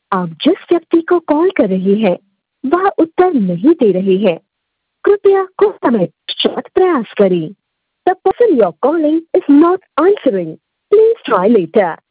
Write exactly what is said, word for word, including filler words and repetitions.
आप जिस व्यक्ति को कॉल कर रहे हैं वह उत्तर नहीं दे रहे हैं। कृपया कुछ समय पश्चात प्रयास करें। The person you're calling is not answering. Please try later.